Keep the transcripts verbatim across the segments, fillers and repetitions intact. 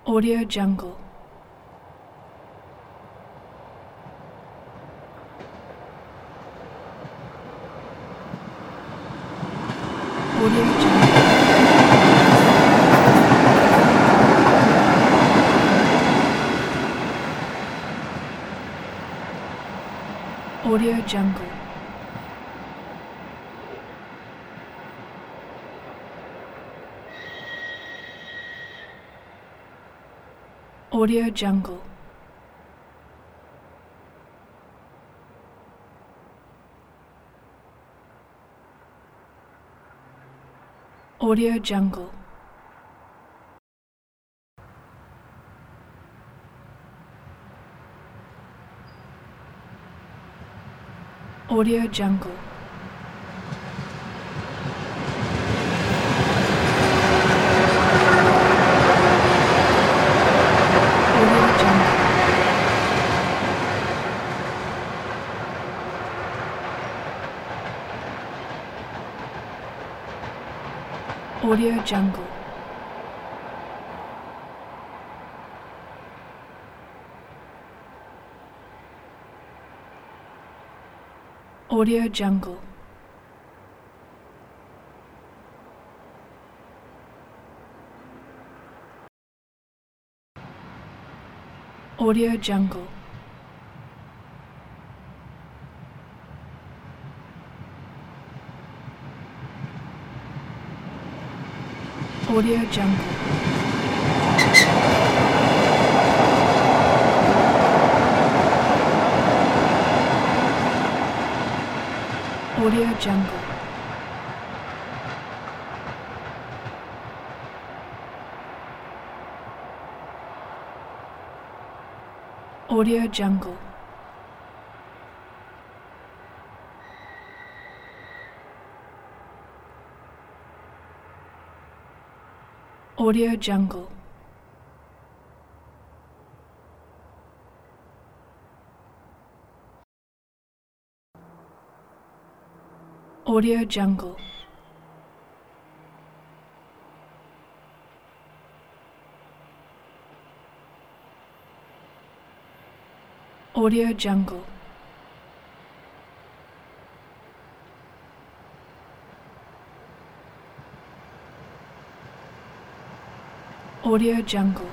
Audio Jungle. Audio Jungle. Audio Jungle. Audio Jungle. Audio Jungle. Audio Jungle. Audio Jungle. Audio Jungle. Audio Jungle. Audio Jungle. Audio Jungle. Audio Jungle. Audio Jungle. Audio Jungle. Audio Jungle. Audio Jungle.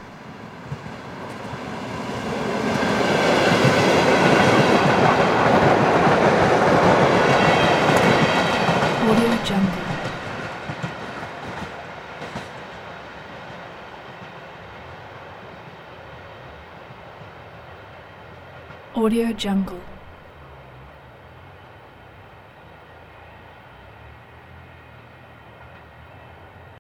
Audio Jungle. Audio Jungle.